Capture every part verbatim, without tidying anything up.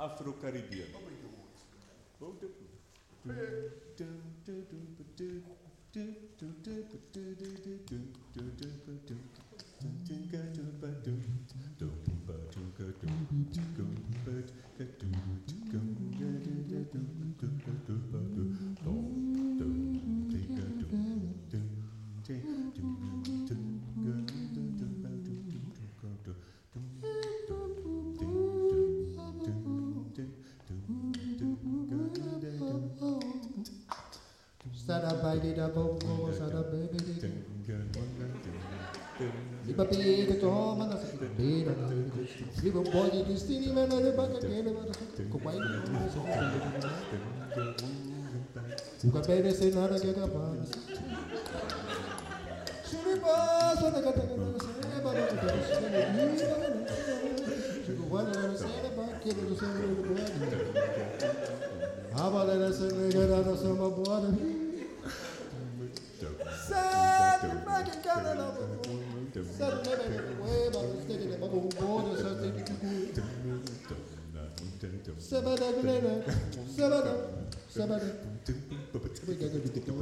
afro-caribiano. Sada baby da bongo, sada baby. I papi che toma la bene. Vivo un po' di destini, ma non è bacca che ne vado. Come non so. Va bene se nada che capare. Se ne passa la gata che non se ne va da tutto. Se ne vive. Se guarda se ne va che non se ne va. Avale la se ne gara sama buona. Sad fucking Canada. Sad living away, but I'm sticking in my own border, so they can do Sabada, Sabada, Sabada. We got to be the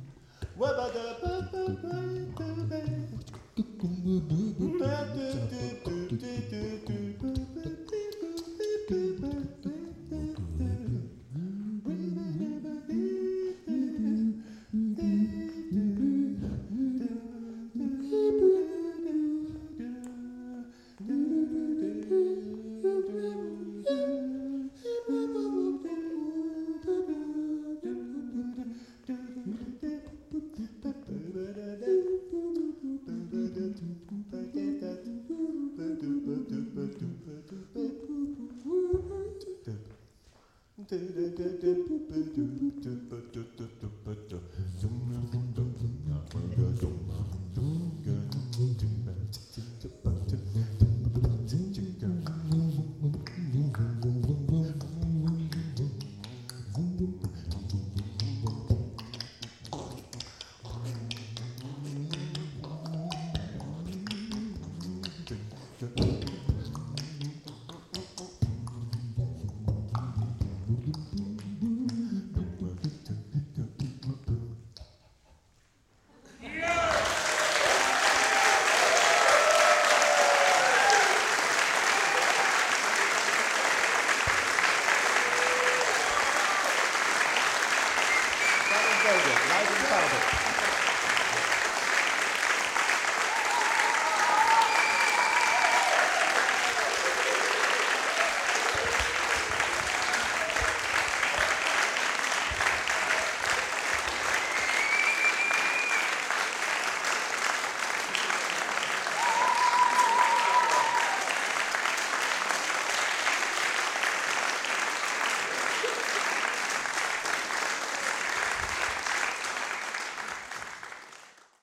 What about the